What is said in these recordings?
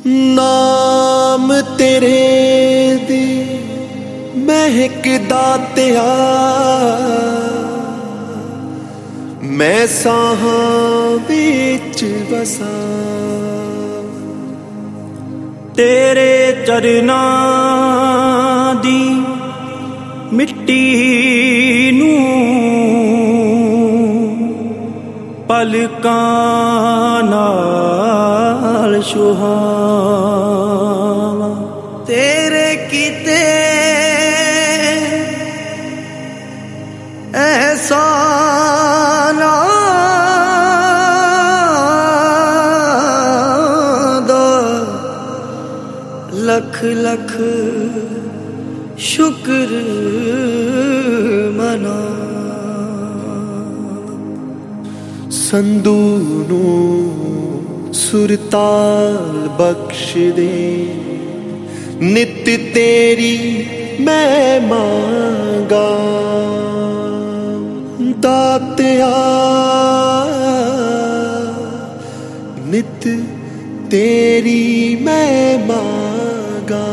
नाम तेरे दी महकदा तेआ मैं साहां विच वसा तेरे चरना दी मिट्टी नूं पलकां नाल सुहावां तेरे कीते एहसानां दा लख लख शुक्र मना संधू नूं सुरताल बख्श दे नित तेरी मैं मांगा दातिया नित तेरी मैं मांगा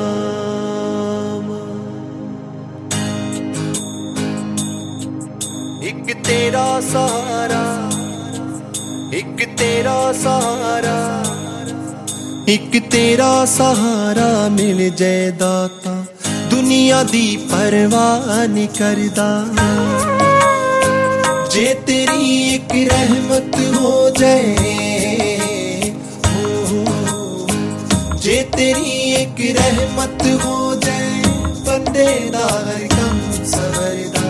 एक तेरा सहारा एक तेरा सहारा एक तेरा सहारा मिल जाए दाता दुनिया दी परवाह नहीं करदा जे तेरी एक रहमत हो जाए जे तेरी एक रहमत हो जाए बंदे दा हर कम सवरदा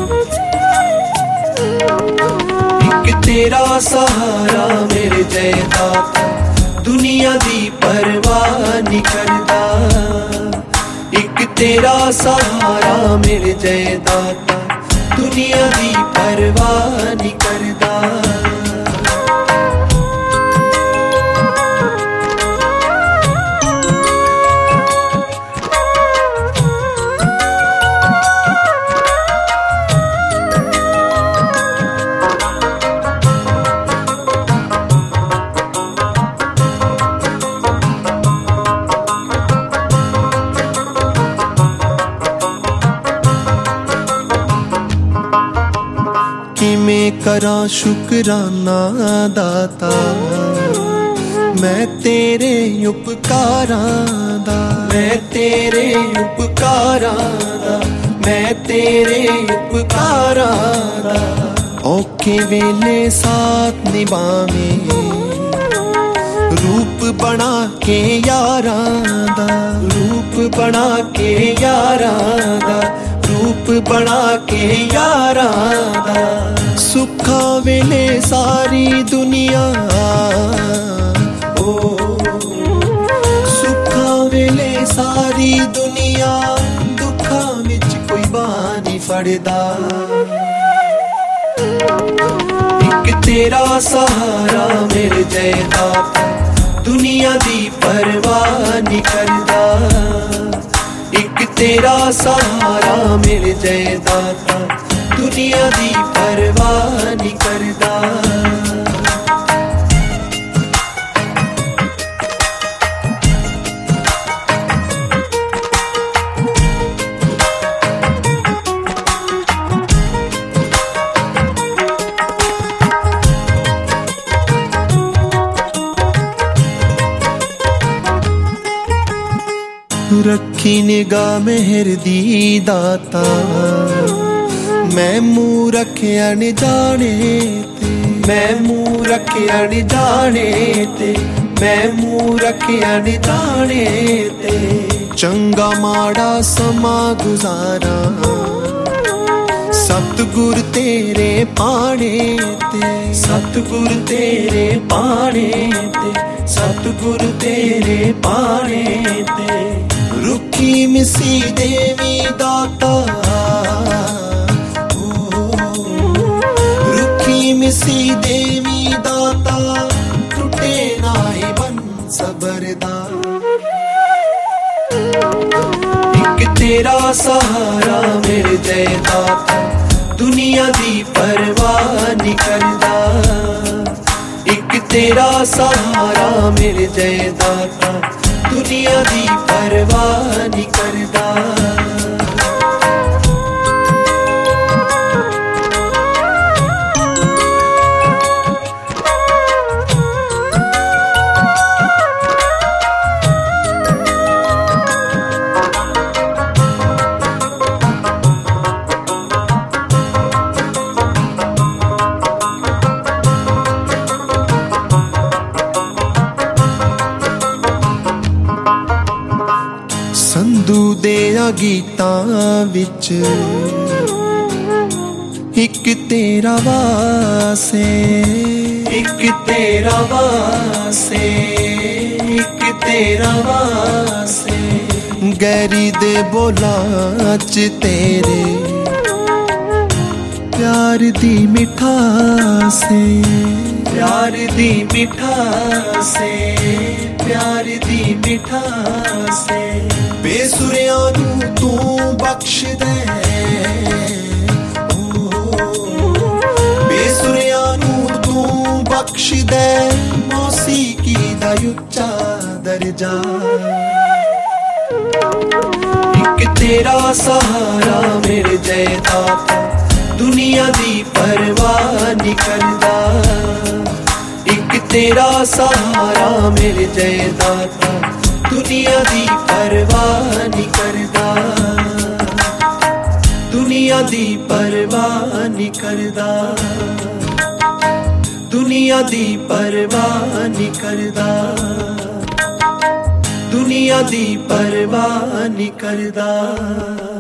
एक तेरा सहारा मेरे जय दाता दुनिया दी परवाह नहीं करदा एक तेरा सहारा मेरे जय दाता दुनिया दी परवाह नहीं करदा किमें करा शुकराना दाता मैं तेरे उपकारां दा मैं तेरे उपकारां दा मैं तेरे उपकारां दा औखे वेले साथ निभावें रूप बना के यारां दा रूप बना के यारां दा रूप बना के यारां दा सुखा वेले सारी दुनिया ओ सुखा वेले सारी दुनिया दुखा विच कोई बानी फड़दा एक तेरा सहारा मेरे जय दाता दुनिया दी परवाह नहीं करदा एक तेरा सहारा मेरे जय दाता दुनिया दी परवाह नहीं करदा रखी निगाह मेहर दी दाता मैं मुँह रखिया नी जाने ते मैं मुँह रखिया नी जाने ते मैं मुँह रखिया नी जाने ते चंगा माड़ा समा गुजारा सतगुर तेरे पाने ते सतगुर तेरे पाने ते सतगुर तेरे पाने ते रुखी मिसी देवी दाता रुखी मिसी देवी दाता टूटे नाई बन सबरदा एक तेरा सहारा मेरे जय दाता दुनिया दी परवाह नहीं करदा एक तेरा सहारा मेरे जय दाता दुनिया दी परवाह नहीं करदा। संधू दे गीतां विच एक तेरा वासे, एक तेरा वासे, एक तेरा वासे। गैरी दे बोलां च तेरे प्यार दी मिठासे, प्यार दी मिठासे, प्यार दी मिठासे। बेसुरियां नू तू बख्श दे, बेसुरियां नू तू बख्श दे। मौसीकी दा उच्चा दर्जा, एक तेरा सहारा मेरे जयदाता। दुनिया दी परवाह नहीं करदा, एक तेरा सहारा मेरे जयदाता। दुनिया दी परवाह नहीं करदा, दुनिया दी परवाह नहीं करदा, दुनिया दी परवाह नहीं करदा, दुनिया दी परवाह नहीं करदा।